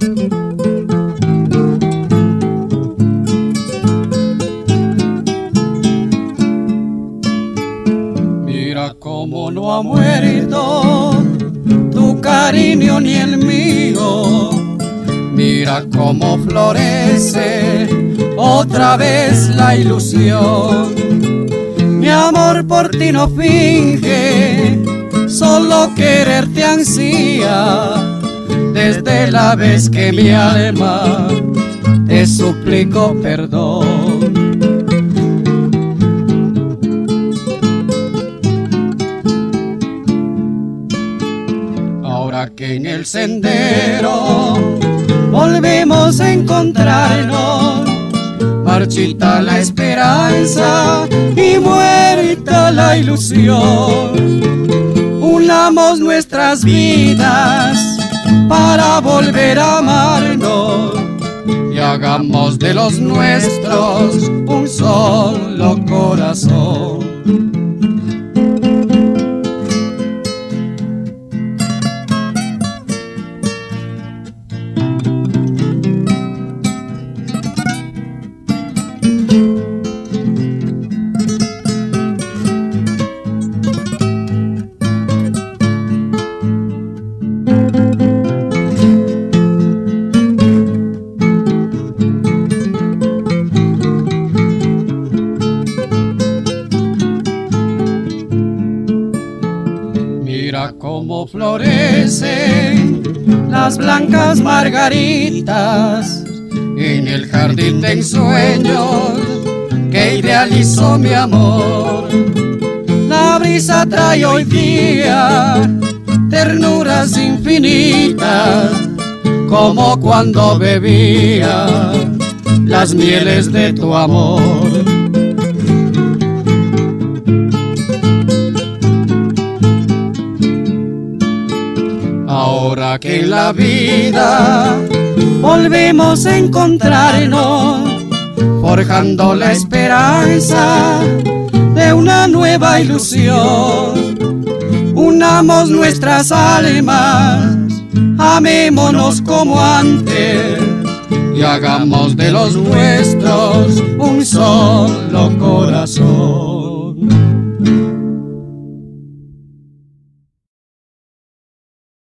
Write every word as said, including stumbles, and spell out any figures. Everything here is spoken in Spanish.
Mira cómo no ha muerto tu cariño ni el mío. Mira cómo florece otra vez la ilusión. Mi amor por ti no finge, solo quererte ansía. Desde la vez que mi alma te suplicó perdón. Ahora que en el sendero volvemos a encontrarnos, marchita la esperanza y muerta la ilusión. Unamos nuestras vidas para volver a amarnos y hagamos de los nuestros un solo corazón. Mira cómo florecen las blancas margaritas en el jardín de ensueños que idealizó mi amor. La brisa trae hoy día ternuras infinitas, como cuando bebía las mieles de tu amor. Ahora que en la vida volvemos a encontrarnos, forjando la esperanza de una nueva ilusión, unamos nuestras almas, amémonos como antes y hagamos de los nuestros un solo